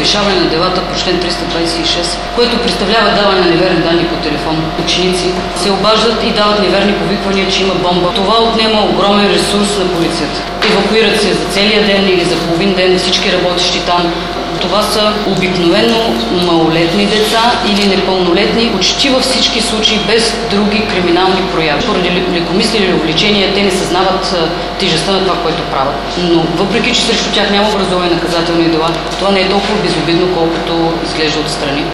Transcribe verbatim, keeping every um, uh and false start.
решаване на делата по член триста двадесет и шест, което представлява даване на неверни данни по телефон. Ученици се обаждат и дават неверни повиквания, че има бомба. Това отнема огромен ресурс на полицията. Евакуират се за целия ден или за половин ден всички работещи там. Това са обикновено малолетни деца или непълнолетни, почти във всички случаи без други криминални прояви. Поради лекомислие или увлечение те не съзнават тежестта на това, което правят. Но въпреки че срещу тях няма образувани наказателни дела, това не е толкова безобидно, колкото изглежда отстрани.